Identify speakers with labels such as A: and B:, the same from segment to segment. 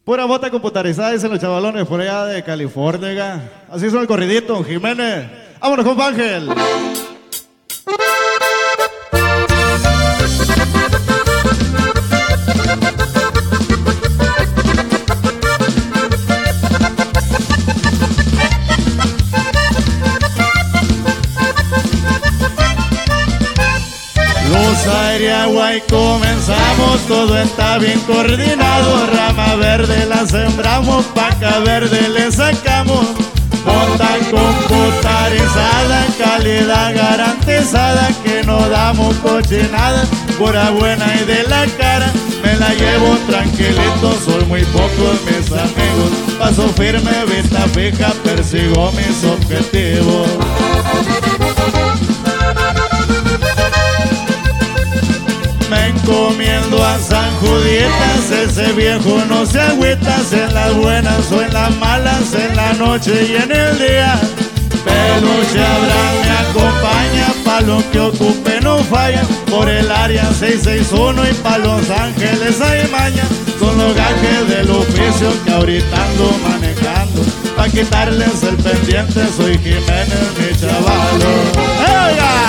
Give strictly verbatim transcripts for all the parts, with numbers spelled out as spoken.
A: Pura bota computarizada, dicen los chavalones por allá de California. Ga. Así son el corridito, Jiménez. Vámonos, compa Ángel. Luz, aire, agua y comenzamos, todo está bien coordinado. Rama verde la sembramos, paca verde le sacamos. Bota computarizada, calidad garantizada, que no damos cochinada, pura buena y de la cara. Me la llevo tranquilito, soy muy pocos mis amigos. Paso firme, vista fija, persigo mis objetivos. Me encomiendo a San Juditas, ese viejo no se agüita, en las buenas o en las malas, en la noche y en el día. Peluche Abraham me acompaña, pa' lo que ocupe no falla, por el área seiscientos sesenta y uno y pa' Los Ángeles hay maña. Son los gajes del oficio que ahorita ando manejando, pa' quitarles el pendiente soy Jiménez, mi chavalo. ¡Oiga!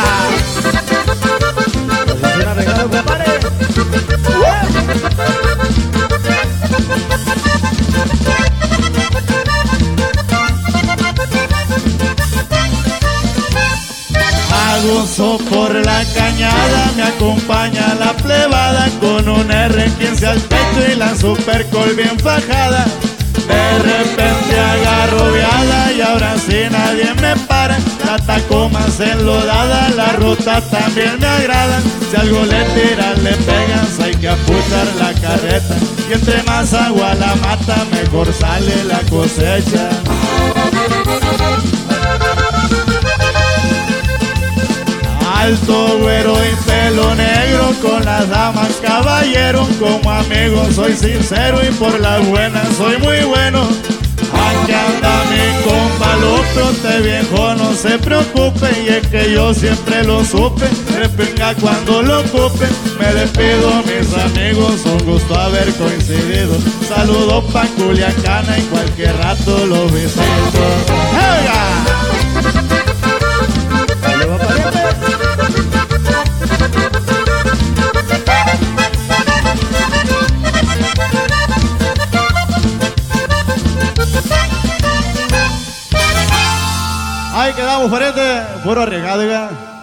A: Aguzo por la cañada, me acompaña la plebada, con un R quince al pecho y la supercol bien fajada. De repente agarro viada y ahora sí nadie me para. La Tacoma es enlodada, la ruta también me agrada. Si algo le tiran, le pegas, hay que apuchar la carreta. Y entre más agua la mata, mejor sale la cosecha. Alto, güero y pelo negro, con las damas caballero. Como amigo soy sincero y por las buenas soy muy bueno. Aquí anda mi compa Lupe, este viejo no se preocupe, y es que yo siempre lo supe, repinga cuando lo ocupe. Me despido mis amigos, un gusto haber coincidido. Saludos pa' Culiacana y cualquier rato lo visito. ¡Oiga! Ahí quedamos, pariente, puro arriesgado, ya.